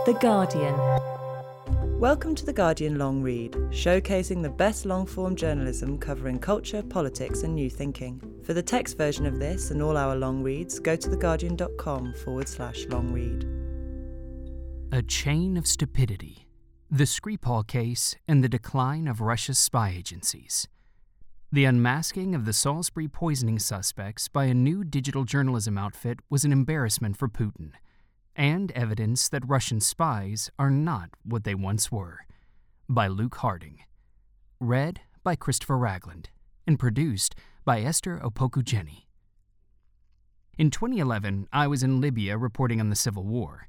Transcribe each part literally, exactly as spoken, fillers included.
The Guardian. Welcome to The Guardian Long Read, showcasing the best long-form journalism covering culture, politics and new thinking. For the text version of this and all our long reads, go to theguardian.com forward slash long read. A Chain of Stupidity, the Skripal Case and the Decline of Russia's Spy Agencies. The unmasking of the Salisbury poisoning suspects by a new digital journalism outfit was an embarrassment for Putin, and evidence that Russian spies are not what they once were. By Luke Harding. Read by Christopher Ragland, and produced by Esther Opokujeni. In twenty eleven, I was in Libya reporting on the Civil War.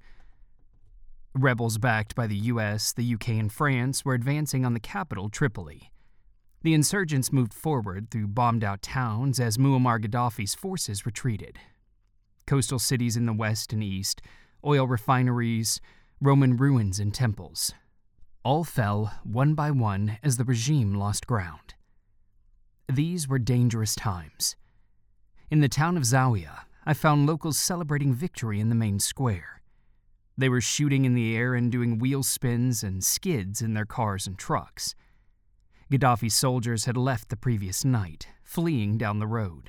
Rebels backed by the U S, the U K, and France were advancing on the capital, Tripoli. The insurgents moved forward through bombed-out towns as Muammar Gaddafi's forces retreated. Coastal cities in the west and east, oil refineries, Roman ruins and temples, all fell one by one as the regime lost ground. These were dangerous times. In the town of Zawiya, I found locals celebrating victory in the main square. They were shooting in the air and doing wheel spins and skids in their cars and trucks. Gaddafi's soldiers had left the previous night, fleeing down the road.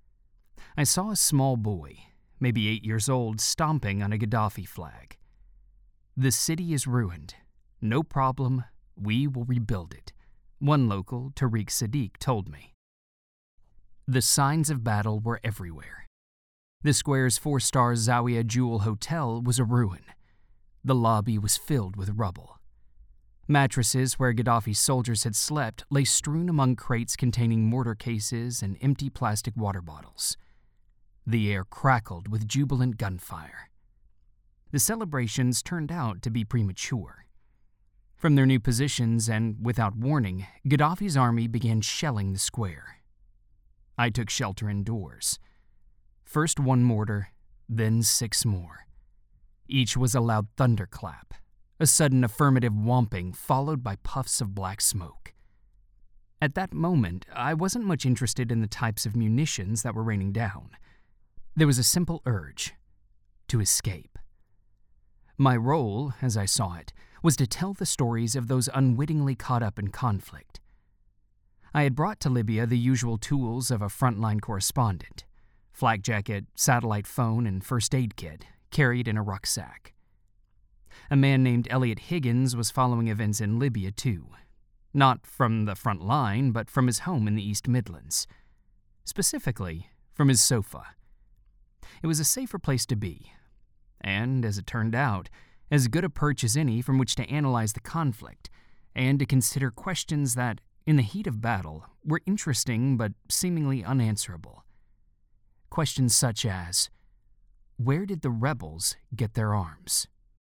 I saw a small boy, maybe eight years old, stomping on a Gaddafi flag. The city is ruined. No problem, we will rebuild it, one local, Tariq Sadiq, told me. The signs of battle were everywhere. The square's four-star Zawiya Jewel Hotel was a ruin. The lobby was filled with rubble. Mattresses where Gaddafi's soldiers had slept lay strewn among crates containing mortar cases and empty plastic water bottles. The air crackled with jubilant gunfire. The celebrations turned out to be premature. From their new positions and without warning, Gaddafi's army began shelling the square. I took shelter indoors. First one mortar, then six more. Each was a loud thunderclap, a sudden affirmative whomping followed by puffs of black smoke. At that moment, I wasn't much interested in the types of munitions that were raining down. There was a simple urge to escape. My role, as I saw it, was to tell the stories of those unwittingly caught up in conflict. I had brought to Libya the usual tools of a frontline correspondent: flak jacket, satellite phone, and first aid kit, carried in a rucksack. A man named Elliot Higgins was following events in Libya too, not from the front line, but from his home in the East Midlands. Specifically, from his sofa. It was a safer place to be, and, as it turned out, as good a perch as any from which to analyze the conflict, and to consider questions that, in the heat of battle, were interesting but seemingly unanswerable. Questions such as, where did the rebels get their arms?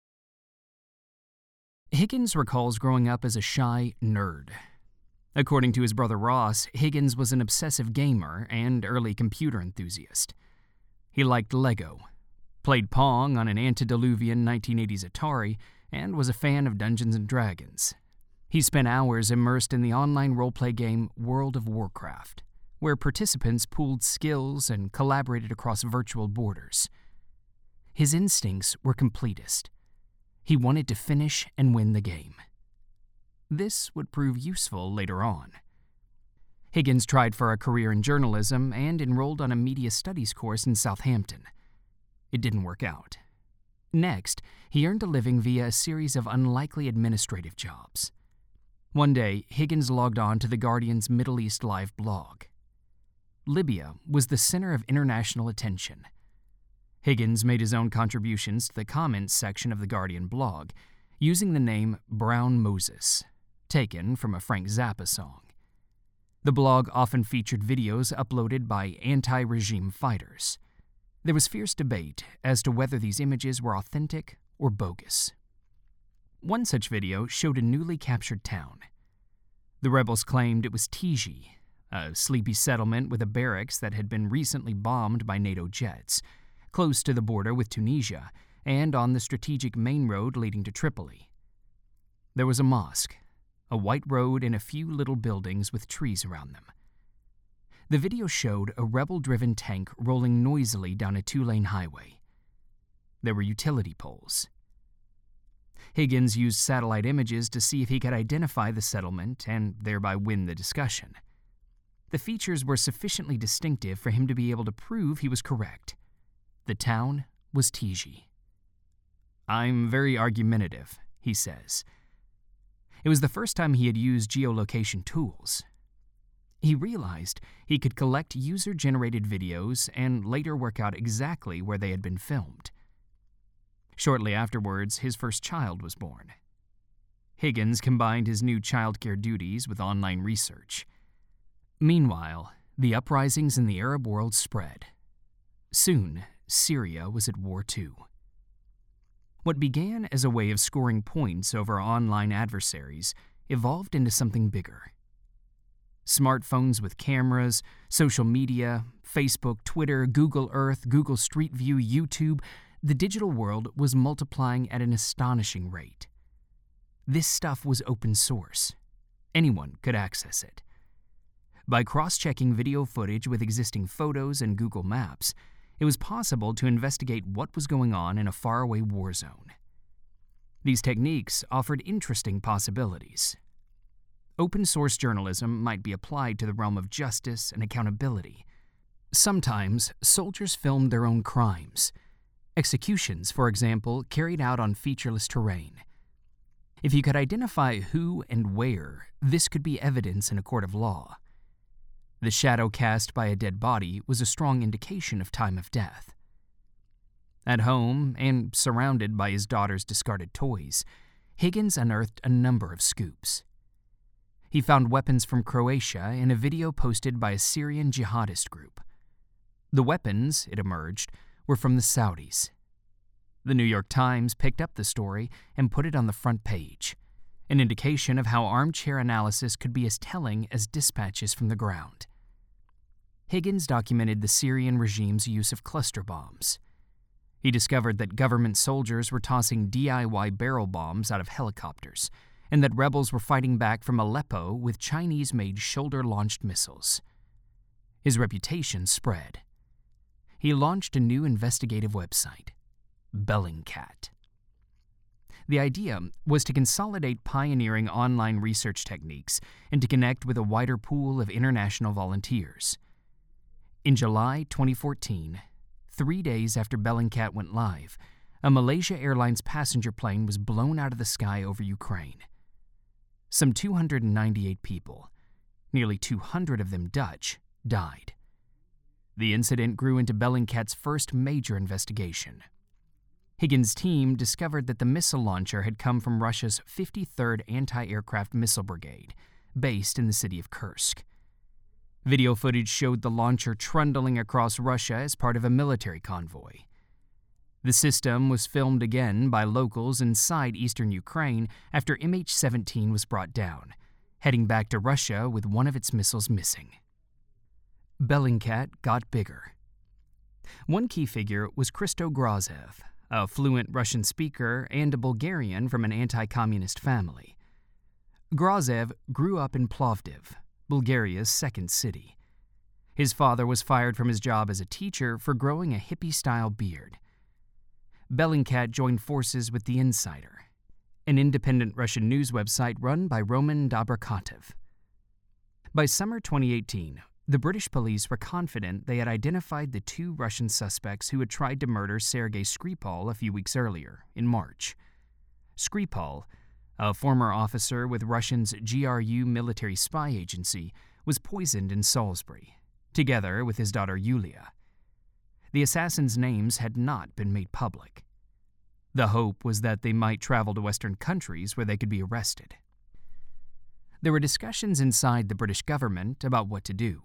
Higgins recalls growing up as a shy nerd. According to his brother Ross, Higgins was an obsessive gamer and early computer enthusiast. He liked Lego, played Pong on an antediluvian nineteen eighties Atari, and was a fan of Dungeons and Dragons. He spent hours immersed in the online roleplay game World of Warcraft, where participants pooled skills and collaborated across virtual borders. His instincts were completist. He wanted to finish and win the game. This would prove useful later on. Higgins tried for a career in journalism and enrolled on a media studies course in Southampton. It didn't work out. Next, he earned a living via a series of unlikely administrative jobs. One day, Higgins logged on to The Guardian's Middle East Live blog. Libya was the center of international attention. Higgins made his own contributions to the comments section of the Guardian blog, using the name Brown Moses, taken from a Frank Zappa song. The blog often featured videos uploaded by anti-regime fighters. There was fierce debate as to whether these images were authentic or bogus. One such video showed a newly captured town. The rebels claimed it was Tiji, a sleepy settlement with a barracks that had been recently bombed by NATO jets, close to the border with Tunisia and on the strategic main road leading to Tripoli. There was a mosque, a white road, and a few little buildings with trees around them. The video showed a rebel-driven tank rolling noisily down a two-lane highway. There were utility poles. Higgins used satellite images to see if he could identify the settlement and thereby win the discussion. The features were sufficiently distinctive for him to be able to prove he was correct. The town was Tizi. "I'm very argumentative," he says. It was the first time he had used geolocation tools. He realized he could collect user-generated videos and later work out exactly where they had been filmed. Shortly afterwards, his first child was born. Higgins combined his new childcare duties with online research. Meanwhile, the uprisings in the Arab world spread. Soon, Syria was at war too. What began as a way of scoring points over online adversaries evolved into something bigger. Smartphones with cameras, social media, Facebook, Twitter, Google Earth, Google Street View, YouTube, the digital world was multiplying at an astonishing rate. This stuff was open source. Anyone could access it. By cross-checking video footage with existing photos and Google Maps, it was possible to investigate what was going on in a faraway war zone. These techniques offered interesting possibilities. Open-source journalism might be applied to the realm of justice and accountability. Sometimes, soldiers filmed their own crimes. Executions, for example, carried out on featureless terrain. If you could identify who and where, this could be evidence in a court of law. The shadow cast by a dead body was a strong indication of time of death. At home, and surrounded by his daughter's discarded toys, Higgins unearthed a number of scoops. He found weapons from Croatia in a video posted by a Syrian jihadist group. The weapons, it emerged, were from the Saudis. The New York Times picked up the story and put it on the front page, an indication of how armchair analysis could be as telling as dispatches from the ground. Higgins documented the Syrian regime's use of cluster bombs. He discovered that government soldiers were tossing D I Y barrel bombs out of helicopters, and that rebels were fighting back from Aleppo with Chinese-made shoulder-launched missiles. His reputation spread. He launched a new investigative website, Bellingcat. The idea was to consolidate pioneering online research techniques and to connect with a wider pool of international volunteers. In July twenty fourteen, three days after Bellingcat went live, a Malaysia Airlines passenger plane was blown out of the sky over Ukraine. Some two hundred ninety-eight people, nearly two hundred of them Dutch, died. The incident grew into Bellingcat's first major investigation. Higgins' team discovered that the missile launcher had come from Russia's fifty-third Anti-Aircraft Missile Brigade, based in the city of Kursk. Video footage showed the launcher trundling across Russia as part of a military convoy. The system was filmed again by locals inside eastern Ukraine after M H seventeen was brought down, heading back to Russia with one of its missiles missing. Bellingcat got bigger. One key figure was Christo Grozev, a fluent Russian speaker and a Bulgarian from an anti-communist family. Grozev grew up in Plovdiv, Bulgaria's second city. His father was fired from his job as a teacher for growing a hippie-style beard. Bellingcat joined forces with The Insider, an independent Russian news website run by Roman Dobrokhotov. By summer twenty eighteen, the British police were confident they had identified the two Russian suspects who had tried to murder Sergei Skripal a few weeks earlier, in March. Skripal, a former officer with Russia's G R U military spy agency, was poisoned in Salisbury, together with his daughter Yulia. The assassins' names had not been made public. The hope was that they might travel to Western countries where they could be arrested. There were discussions inside the British government about what to do.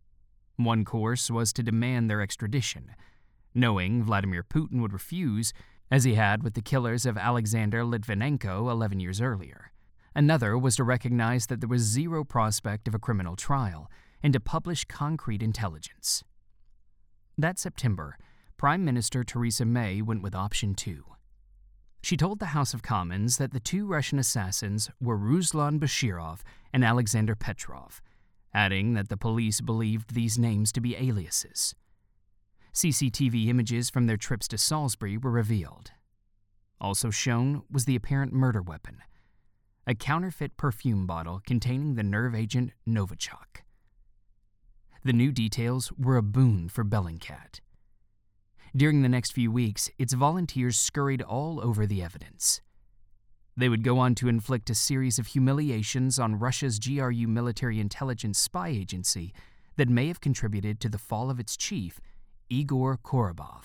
One course was to demand their extradition, knowing Vladimir Putin would refuse, as he had with the killers of Alexander Litvinenko eleven years earlier. Another was to recognize that there was zero prospect of a criminal trial and to publish concrete intelligence. That September, Prime Minister Theresa May went with option two. She told the House of Commons that the two Russian assassins were Ruslan Bashirov and Alexander Petrov, adding that the police believed these names to be aliases. C C T V images from their trips to Salisbury were revealed. Also shown was the apparent murder weapon, a counterfeit perfume bottle containing the nerve agent Novichok. The new details were a boon for Bellingcat. During the next few weeks, its volunteers scurried all over the evidence. They would go on to inflict a series of humiliations on Russia's G R U military intelligence spy agency that may have contributed to the fall of its chief, Igor Korobov.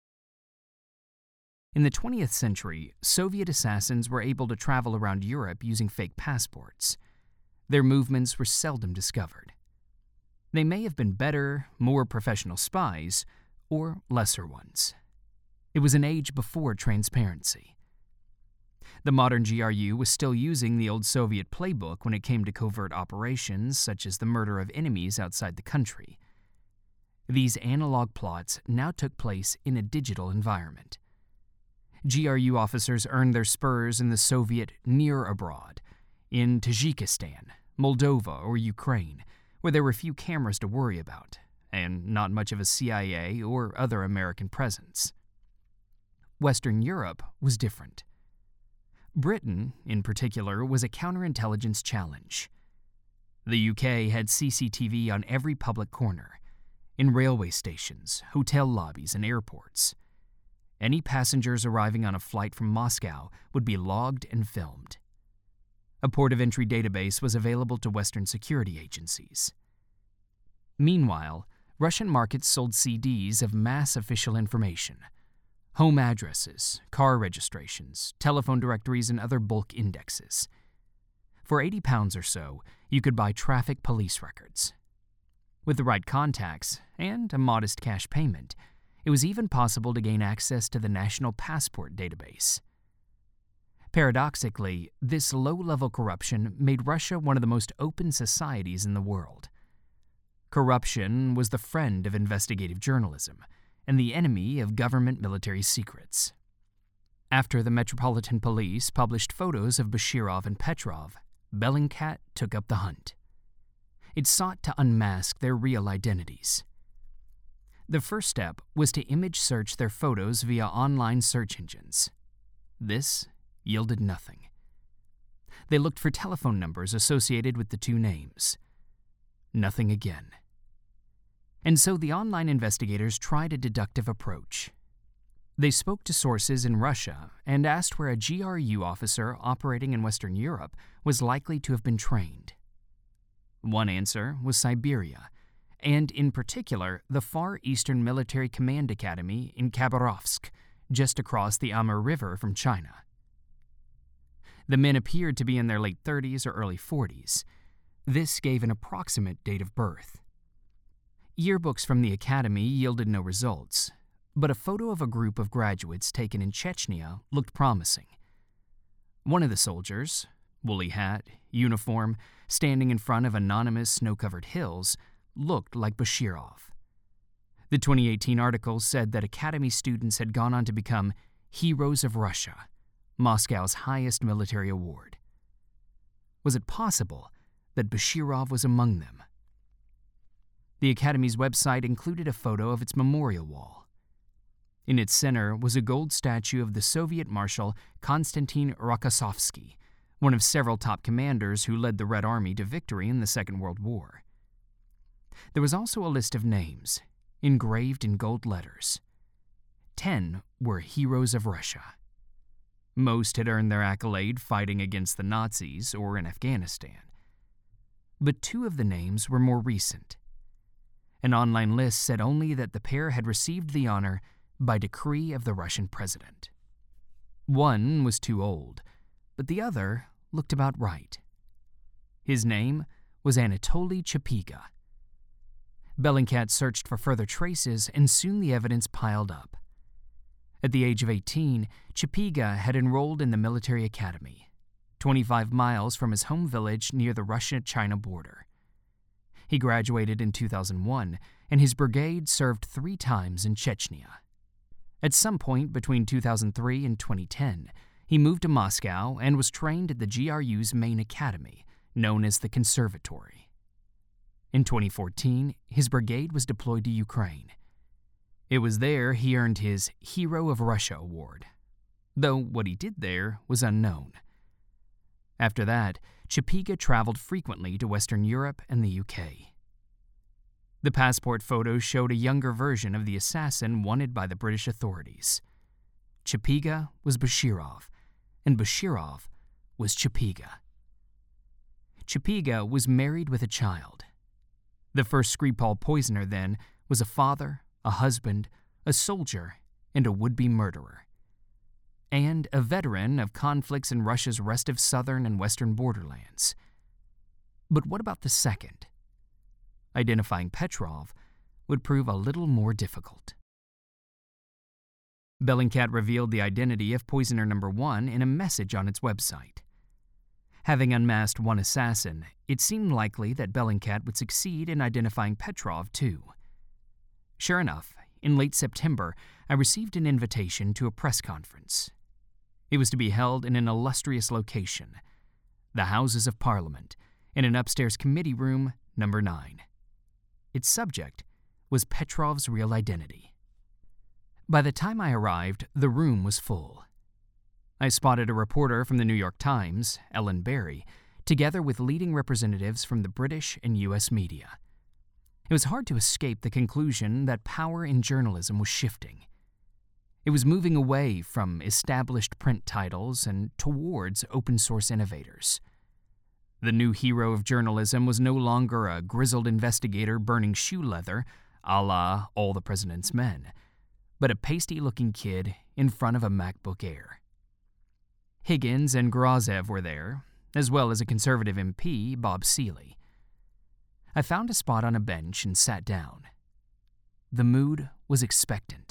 In the twentieth century, Soviet assassins were able to travel around Europe using fake passports. Their movements were seldom discovered. They may have been better, more professional spies, or lesser ones. It was an age before transparency. The modern G R U was still using the old Soviet playbook when it came to covert operations such as the murder of enemies outside the country. These analog plots now took place in a digital environment. G R U officers earned their spurs in the Soviet near abroad, in Tajikistan, Moldova, or Ukraine, where there were few cameras to worry about, and not much of a C I A or other American presence. Western Europe was different. Britain, in particular, was a counterintelligence challenge. The U K had C C T V on every public corner, in railway stations, hotel lobbies, and airports. Any passengers arriving on a flight from Moscow would be logged and filmed. A port of entry database was available to Western security agencies. Meanwhile, Russian markets sold C Ds of mass official information: home addresses, car registrations, telephone directories, and other bulk indexes. For eighty pounds or so, you could buy traffic police records. With the right contacts and a modest cash payment, it was even possible to gain access to the National Passport database. Paradoxically, this low-level corruption made Russia one of the most open societies in the world. Corruption was the friend of investigative journalism and the enemy of government military secrets. After the Metropolitan Police published photos of Bashirov and Petrov, Bellingcat took up the hunt. It sought to unmask their real identities. The first step was to image search their photos via online search engines. This yielded nothing. They looked for telephone numbers associated with the two names. Nothing again. And so the online investigators tried a deductive approach. They spoke to sources in Russia and asked where a G R U officer operating in Western Europe was likely to have been trained. One answer was Siberia, and in particular the Far Eastern Military Command Academy in Khabarovsk, just across the Amur River from China. The men appeared to be in their late thirties or early forties. This gave an approximate date of birth. Yearbooks from the academy yielded no results, but a photo of a group of graduates taken in Chechnya looked promising. One of the soldiers, woolly hat, uniform, standing in front of anonymous snow-covered hills, looked like Bashirov. The twenty eighteen article said that academy students had gone on to become Heroes of Russia, Moscow's highest military award. Was it possible that Bashirov was among them? The Academy's website included a photo of its memorial wall. In its center was a gold statue of the Soviet Marshal Konstantin Rokossovsky, one of several top commanders who led the Red Army to victory in the Second World War. There was also a list of names, engraved in gold letters. Ten were Heroes of Russia. Most had earned their accolade fighting against the Nazis or in Afghanistan. But two of the names were more recent. An online list said only that the pair had received the honor by decree of the Russian president. One was too old, but the other looked about right. His name was Anatoly Chapiga. Bellingcat searched for further traces, and soon the evidence piled up. At the age of eighteen, Chapiga had enrolled in the military academy, twenty-five miles from his home village near the Russia-China border. He graduated in two thousand one, and his brigade served three times in Chechnya. At some point between two thousand three and twenty ten, he moved to Moscow and was trained at the G R U's main academy, known as the Conservatory. In twenty fourteen, his brigade was deployed to Ukraine. It was there he earned his Hero of Russia award. though what he did there was unknown. After that, Chapiga traveled frequently to Western Europe and the U K. The passport photos showed a younger version of the assassin wanted by the British authorities. Chapiga was Bashirov, and Bashirov was Chapiga. Chapiga was married with a child. The first Skripal poisoner, then, was a father, a husband, a soldier, and a would-be murderer. And a veteran of conflicts in Russia's restive southern and western borderlands. But what about the second? Identifying Petrov would prove a little more difficult. Bellingcat revealed the identity of poisoner number one in a message on its website. Having unmasked one assassin, it seemed likely that Bellingcat would succeed in identifying Petrov too. Sure enough, in late September, I received an invitation to a press conference. It was to be held in an illustrious location, the Houses of Parliament, in an upstairs committee room number nine. Its subject was Petrov's real identity. By the time I arrived, the room was full. I spotted a reporter from the New York Times, Ellen Barry, together with leading representatives from the British and U S media. It was hard to escape the conclusion that power in journalism was shifting. It was moving away from established print titles and towards open-source innovators. The new hero of journalism was no longer a grizzled investigator burning shoe leather, a la All the President's Men, but a pasty-looking kid in front of a MacBook Air. Higgins and Grozev were there, as well as a conservative M P, Bob Seeley. I found a spot on a bench and sat down. The mood was expectant.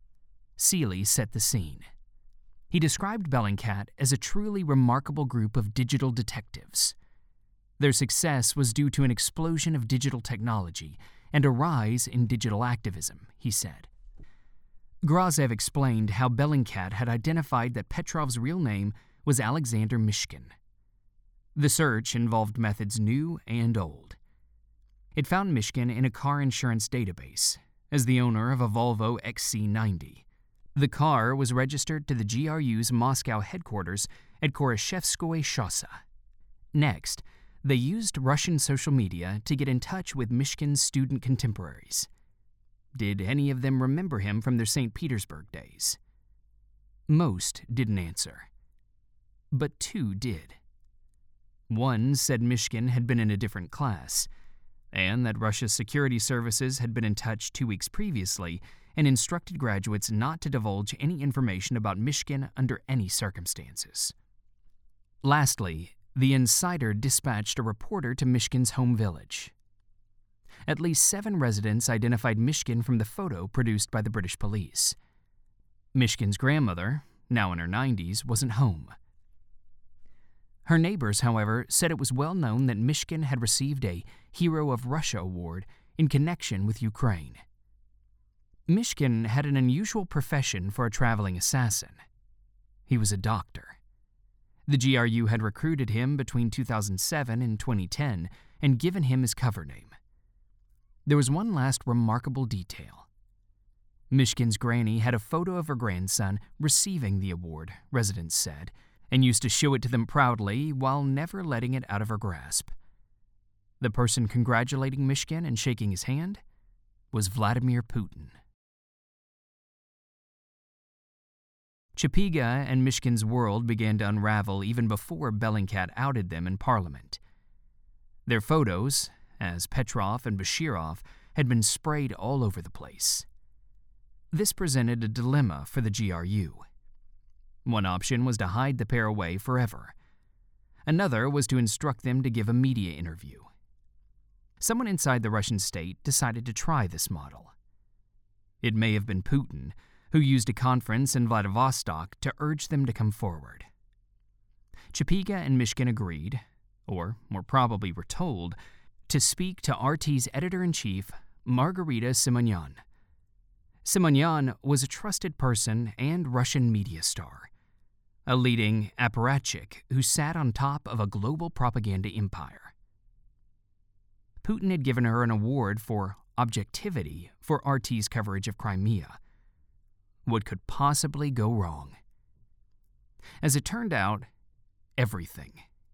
Seeley set the scene. He described Bellingcat as a truly remarkable group of digital detectives. Their success was due to an explosion of digital technology and a rise in digital activism, he said. Grozev explained how Bellingcat had identified that Petrov's real name was Alexander Mishkin. The search involved methods new and old. It found Mishkin in a car insurance database as the owner of a Volvo X C ninety. The car was registered to the G R U's Moscow headquarters at Khoroshevskoye Shossa. Next, they used Russian social media to get in touch with Mishkin's student contemporaries. Did any of them remember him from their Saint Petersburg days? Most didn't answer. But two did. One said Mishkin had been in a different class, and that Russia's security services had been in touch two weeks previously and instructed graduates not to divulge any information about Mishkin under any circumstances. Lastly, the insider dispatched a reporter to Mishkin's home village. At least seven residents identified Mishkin from the photo produced by the British police. Mishkin's grandmother, now in her nineties, wasn't home. Her neighbors, however, said it was well known that Mishkin had received a Hero of Russia award in connection with Ukraine. Mishkin had an unusual profession for a traveling assassin. He was a doctor. The G R U had recruited him between two thousand seven and twenty ten and given him his cover name. There was one last remarkable detail. Mishkin's granny had a photo of her grandson receiving the award, residents said, and used to show it to them proudly while never letting it out of her grasp. The person congratulating Mishkin and shaking his hand was Vladimir Putin. Chapiga and Mishkin's world began to unravel even before Bellingcat outed them in Parliament. Their photos, as Petrov and Bashirov, had been sprayed all over the place. This presented a dilemma for the G R U. One option was to hide the pair away forever. Another was to instruct them to give a media interview. Someone inside the Russian state decided to try this model. It may have been Putin, who used a conference in Vladivostok to urge them to come forward. Chapiga and Mishkin agreed, or more probably were told, to speak to R T's editor-in-chief, Margarita Simonyan. Simonyan was a trusted person and Russian media star, a leading apparatchik who sat on top of a global propaganda empire. Putin had given her an award for objectivity for R T's coverage of Crimea. What could possibly go wrong? As it turned out, everything.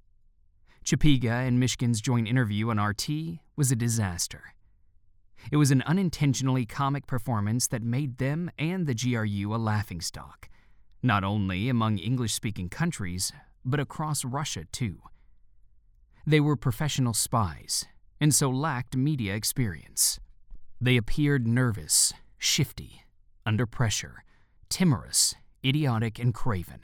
Chapiga and Mishkin's joint interview on R T was a disaster. It was an unintentionally comic performance that made them and the G R U a laughingstock, not only among English-speaking countries, but across Russia too. They were professional spies, and so lacked media experience. They appeared nervous, shifty, under pressure, timorous, idiotic, and craven.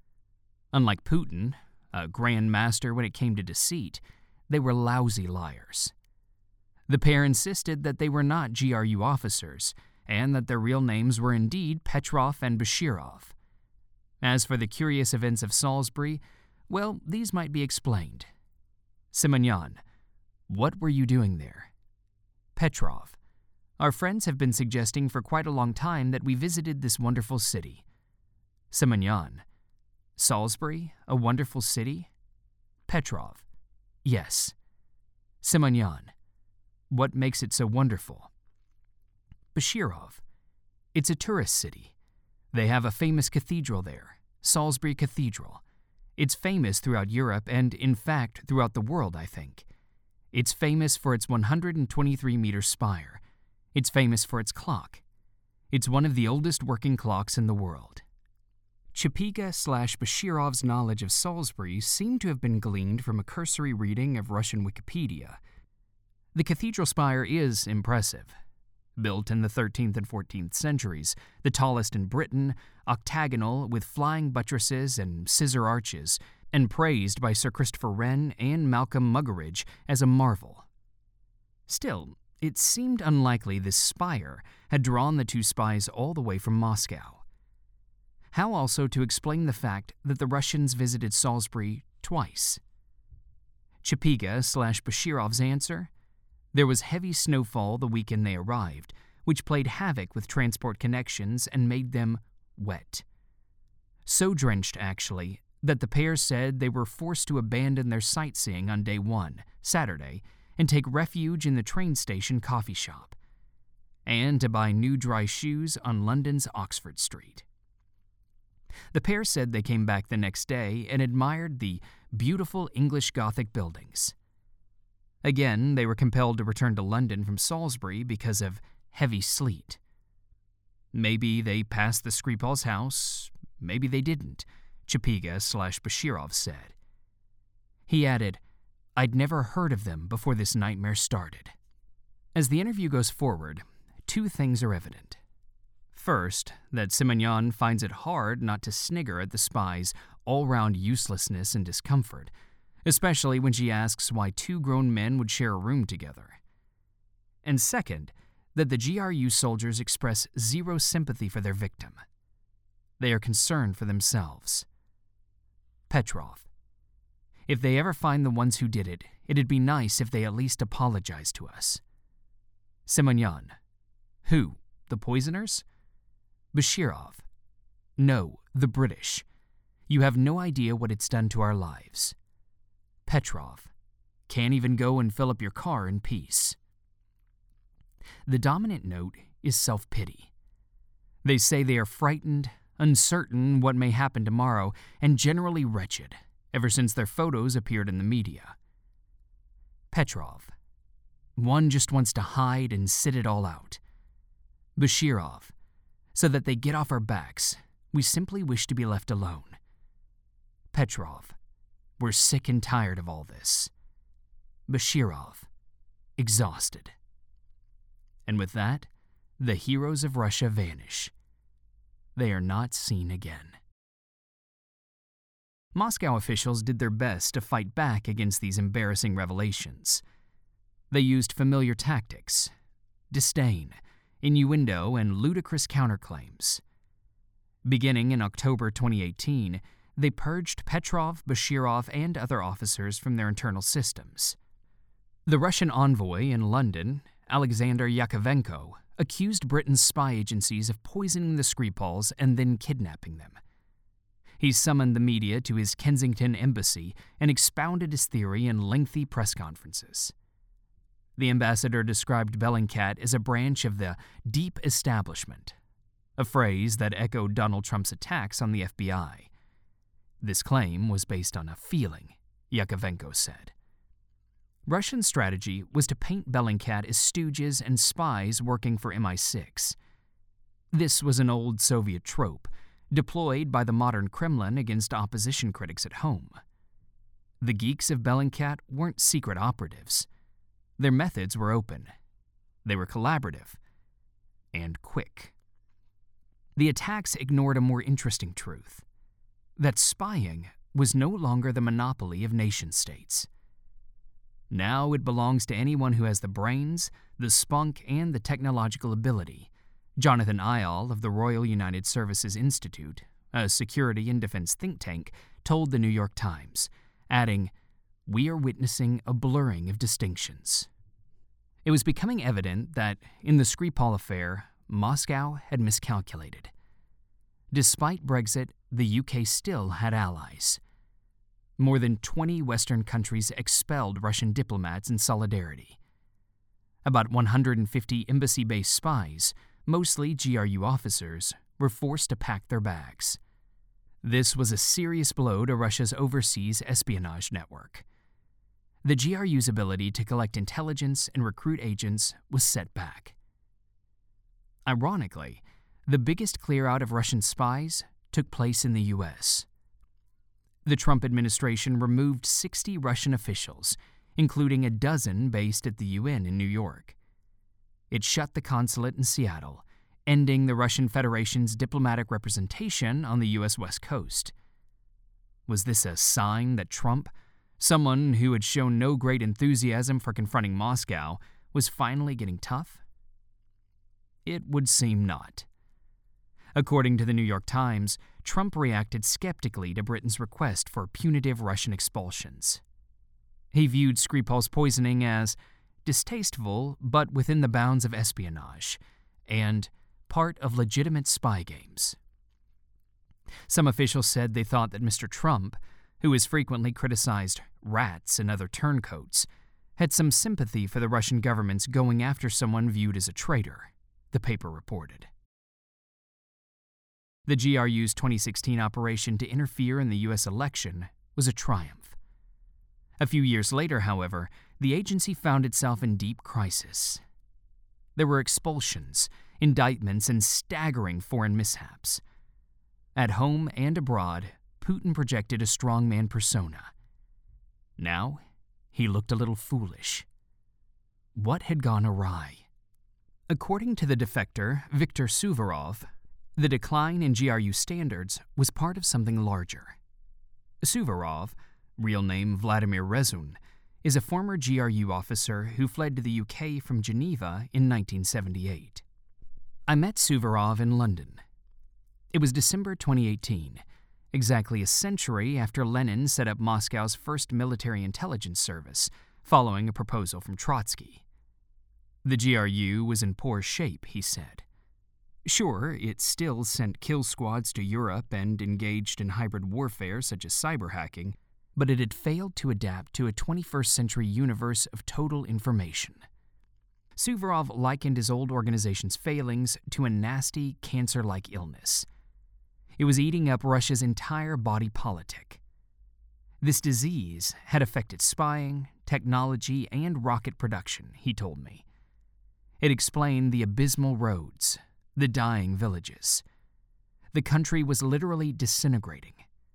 Unlike Putin, a grand master when it came to deceit, they were lousy liars. The pair insisted that they were not G R U officers, and that their real names were indeed Petrov and Bashirov. As for the curious events of Salisbury, well, these might be explained. Simonyan, what were you doing there? Petrov, our friends have been suggesting for quite a long time that we visited this wonderful city. Simonyan, Salisbury, a wonderful city? Petrov, yes. Simonyan, what makes it so wonderful? Bashirov, it's a tourist city. They have a famous cathedral there, Salisbury Cathedral. It's famous throughout Europe and, in fact, throughout the world, I think. It's famous for its one hundred twenty-three meter spire. It's famous for its clock. It's one of the oldest working clocks in the world. Chapiga slash Bashirov's knowledge of Salisbury seemed to have been gleaned from a cursory reading of Russian Wikipedia. The cathedral spire is impressive. Built in the thirteenth and fourteenth centuries, the tallest in Britain, octagonal with flying buttresses and scissor arches, and praised by Sir Christopher Wren and Malcolm Muggeridge as a marvel. Still, it seemed unlikely this spire had drawn the two spies all the way from Moscow. How also to explain the fact that the Russians visited Salisbury twice? Chapiga slash Bashirov's answer? There was heavy snowfall the weekend they arrived, which played havoc with transport connections and made them wet. So drenched, actually, that the pair said they were forced to abandon their sightseeing on day one, Saturday, and take refuge in the train station coffee shop, and to buy new dry shoes on London's Oxford Street. The pair said they came back the next day and admired the beautiful English Gothic buildings. Again, they were compelled to return to London from Salisbury because of heavy sleet. Maybe they passed the Skripal's house, maybe they didn't, Chapiga slash Bashirov said. He added, I'd never heard of them before this nightmare started. As the interview goes forward, two things are evident. First, that Simonyan finds it hard not to snigger at the spies' all-round uselessness and discomfort, especially when she asks why two grown men would share a room together. And second, that the G R U soldiers express zero sympathy for their victim. They are concerned for themselves. Petrov, if they ever find the ones who did it, it'd be nice if they at least apologize to us. Simonyan, who, the poisoners? Bashirov, no, the British. You have no idea what it's done to our lives. Petrov, can't even go and fill up your car in peace. The dominant note is self-pity. They say they are frightened, uncertain what may happen tomorrow, and generally wretched, ever since their photos appeared in the media. Petrov, one just wants to hide and sit it all out. Bashirov, so that they get off our backs, we simply wish to be left alone. Petrov, we're sick and tired of all this. Bashirov, exhausted. And with that, the heroes of Russia vanish. They are not seen again. Moscow officials did their best to fight back against these embarrassing revelations. They used familiar tactics, disdain, innuendo, and ludicrous counterclaims. Beginning in October twenty eighteen, they purged Petrov, Bashirov, and other officers from their internal systems. The Russian envoy in London, Alexander Yakovenko, accused Britain's spy agencies of poisoning the Skripals and then kidnapping them. He summoned the media to his Kensington embassy and expounded his theory in lengthy press conferences. The ambassador described Bellingcat as a branch of the deep establishment, a phrase that echoed Donald Trump's attacks on the F B I. This claim was based on a feeling, Yakovenko said. Russian strategy was to paint Bellingcat as stooges and spies working for M I six. This was an old Soviet trope, deployed by the modern Kremlin against opposition critics at home. The geeks of Bellingcat weren't secret operatives. Their methods were open. They were collaborative. And quick. The attacks ignored a more interesting truth: that spying was no longer the monopoly of nation-states. Now it belongs to anyone who has the brains, the spunk, and the technological ability, Jonathan Eyal of the Royal United Services Institute, a security and defense think tank, told the New York Times, adding, "We are witnessing a blurring of distinctions." It was becoming evident that, in the Skripal affair, Moscow had miscalculated. Despite Brexit, the U K still had allies. More than twenty Western countries expelled Russian diplomats in solidarity. About one hundred fifty embassy-based spies, mostly G R U officers, were forced to pack their bags. This was a serious blow to Russia's overseas espionage network. The G R U's ability to collect intelligence and recruit agents was set back. Ironically, the biggest clear-out of Russian spies took place in the U S. The Trump administration removed sixty Russian officials, including a dozen based at the U N in New York. It shut the consulate in Seattle, ending the Russian Federation's diplomatic representation on the U S West Coast. Was this a sign that Trump, someone who had shown no great enthusiasm for confronting Moscow, was finally getting tough? It would seem not. According to the New York Times, Trump reacted skeptically to Britain's request for punitive Russian expulsions. He viewed Skripal's poisoning as distasteful but within the bounds of espionage, and part of legitimate spy games. Some officials said they thought that Mister Trump, who has frequently criticized rats and other turncoats, had some sympathy for the Russian government's going after someone viewed as a traitor, the paper reported. The G R U's twenty sixteen operation to interfere in the U S election was a triumph. A few years later, however, the agency found itself in deep crisis. There were expulsions, indictments, and staggering foreign mishaps. At home and abroad, Putin projected a strongman persona. Now, he looked a little foolish. What had gone awry? According to the defector Viktor Suvorov, the decline in G R U standards was part of something larger. Suvorov, real name Vladimir Rezun, is a former G R U officer who fled to the U K from Geneva in nineteen seventy-eight. I met Suvorov in London. It was December twenty eighteen, exactly a century after Lenin set up Moscow's first military intelligence service, following a proposal from Trotsky. The G R U was in poor shape, he said. Sure, it still sent kill squads to Europe and engaged in hybrid warfare such as cyber hacking, but it had failed to adapt to a twenty-first century universe of total information. Suvorov likened his old organization's failings to a nasty, cancer-like illness. It was eating up Russia's entire body politic. This disease had affected spying, technology, and rocket production, he told me. It explained the abysmal roads, the dying villages. The country was literally disintegrating.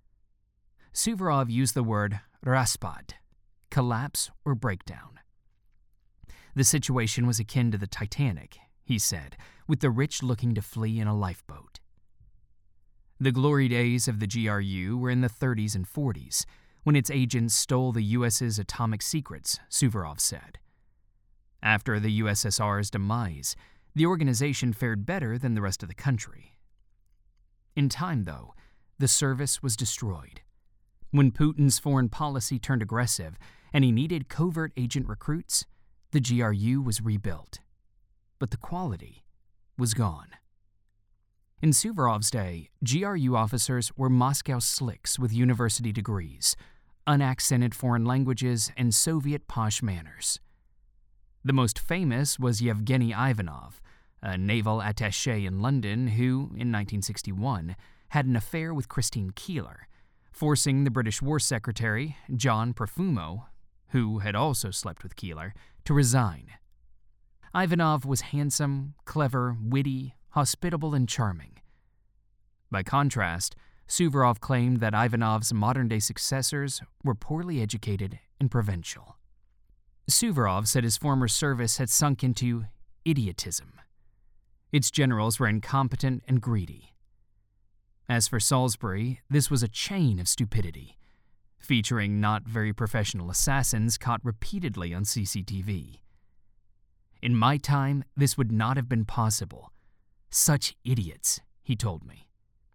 Suvorov used the word raspad, collapse or breakdown. The situation was akin to the Titanic, he said, with the rich looking to flee in a lifeboat. The glory days of the G R U were in the thirties and forties, when its agents stole the U S's atomic secrets, Suvorov said. After the U S S R's demise, the organization fared better than the rest of the country. In time, though, the service was destroyed. When Putin's foreign policy turned aggressive and he needed covert agent recruits, the G R U was rebuilt. But the quality was gone. In Suvorov's day, G R U officers were Moscow slicks with university degrees, unaccented foreign languages, and Soviet posh manners. The most famous was Yevgeny Ivanov, a naval attaché in London who, in nineteen sixty-one, had an affair with Christine Keeler, forcing the British War Secretary, John Profumo, who had also slept with Keeler, to resign. Ivanov was handsome, clever, witty, hospitable, and charming. By contrast, Suvorov claimed that Ivanov's modern-day successors were poorly educated and provincial. Suvorov said his former service had sunk into idiotism. Its generals were incompetent and greedy. As for Salisbury, this was a chain of stupidity, featuring not very professional assassins caught repeatedly on C C T V. In my time, this would not have been possible. Such idiots, he told me.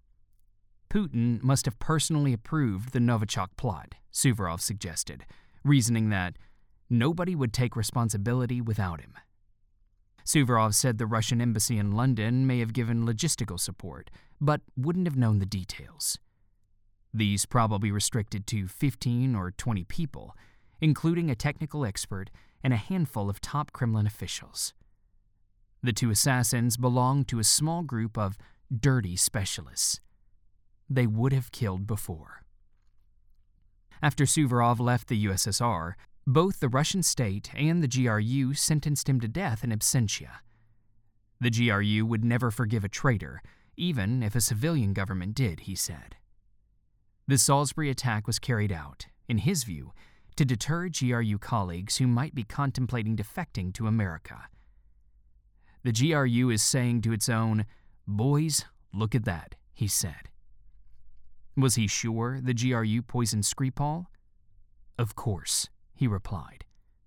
Putin must have personally approved the Novichok plot, Suvorov suggested, reasoning that nobody would take responsibility without him. Suvorov said the Russian embassy in London may have given logistical support, but wouldn't have known the details. These probably restricted to fifteen or twenty people, including a technical expert and a handful of top Kremlin officials. The two assassins belonged to a small group of dirty specialists. They would have killed before. After Suvorov left the U S S R, both the Russian state and the G R U sentenced him to death in absentia. The G R U would never forgive a traitor, even if a civilian government did, he said. The Salisbury attack was carried out, in his view, to deter G R U colleagues who might be contemplating defecting to America. The G R U is saying to its own, "Boys, look at that," he said. Was he sure the G R U poisoned Skripal? Of course, he replied.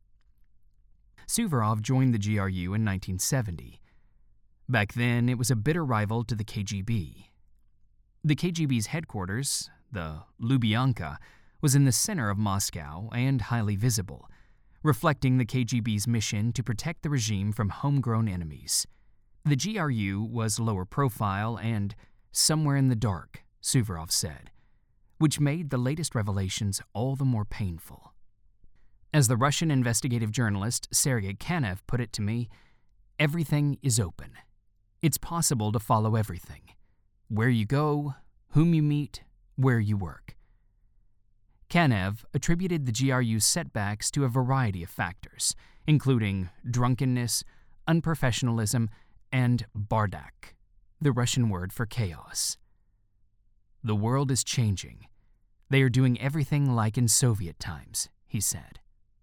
Suvorov joined the G R U in nineteen seventy. Back then, it was a bitter rival to the K G B. The K G B's headquarters, the Lubyanka, was in the center of Moscow and highly visible, reflecting the K G B's mission to protect the regime from homegrown enemies. The G R U was lower profile and somewhere in the dark, Suvorov said, which made the latest revelations all the more painful. As the Russian investigative journalist Sergei Kanev put it to me, everything is open. It's possible to follow everything. Where you go, whom you meet, where you work. Kanev attributed the G R U's setbacks to a variety of factors, including drunkenness, unprofessionalism, and bardak, the Russian word for chaos. The world is changing. They are doing everything like in Soviet times, he said.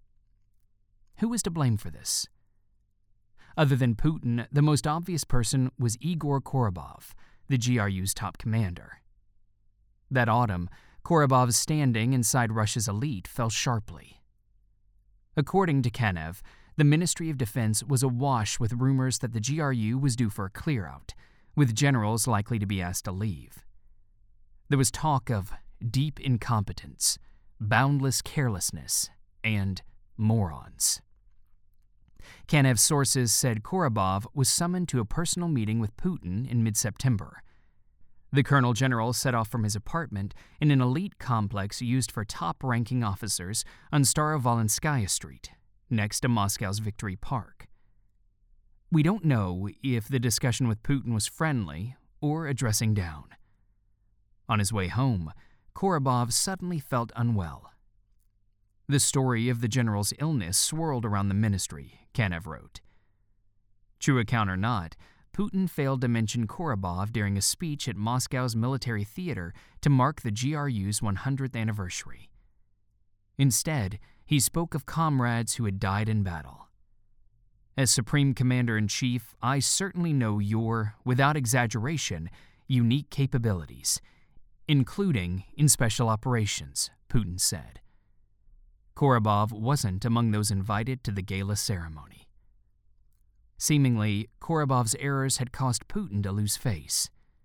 Who is to blame for this? Other than Putin, the most obvious person was Igor Korobov, the G R U's top commander. That autumn, Korobov's standing inside Russia's elite fell sharply. According to Kanev, the Ministry of Defense was awash with rumors that the G R U was due for a clear-out, with generals likely to be asked to leave. There was talk of deep incompetence, boundless carelessness, and morons. Kanev's sources said Korobov was summoned to a personal meeting with Putin in mid-September. The Colonel General set off from his apartment in an elite complex used for top-ranking officers on Starovolinskaya Street, next to Moscow's Victory Park. We don't know if the discussion with Putin was friendly or a dressing down. On his way home, Korobov suddenly felt unwell. The story of the general's illness swirled around the ministry, Kanev wrote. True account or not, Putin failed to mention Korobov during a speech at Moscow's military theater to mark the G R U's one hundredth anniversary. Instead, he spoke of comrades who had died in battle. As Supreme Commander-in-Chief, I certainly know your, without exaggeration, unique capabilities, including in special operations, Putin said. Korobov wasn't among those invited to the gala ceremony. Seemingly, Korobov's errors had caused Putin to lose face.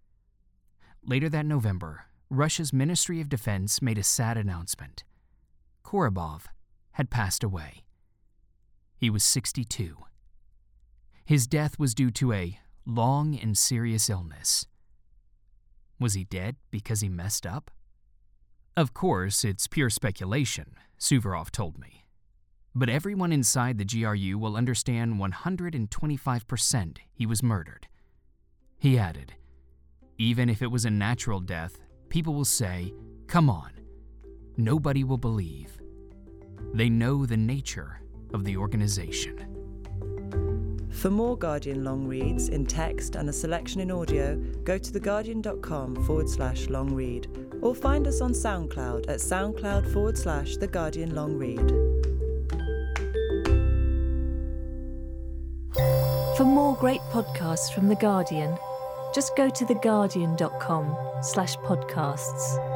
Later that November, Russia's Ministry of Defense made a sad announcement. Korobov had passed away. He was sixty-two. His death was due to a long and serious illness. Was he dead because he messed up? Of course, it's pure speculation, Suvorov told me. But everyone inside the G R U will understand one hundred twenty-five percent he was murdered. He added, even if it was a natural death, people will say, Come on, nobody will believe. They know the nature of the organization. For more Guardian long reads in text and a selection in audio, go to theguardian.com forward slash long read or find us on SoundCloud at soundcloud forward slash The Guardian Long Read. For more great podcasts from The Guardian, just go to theguardian.com slash podcasts.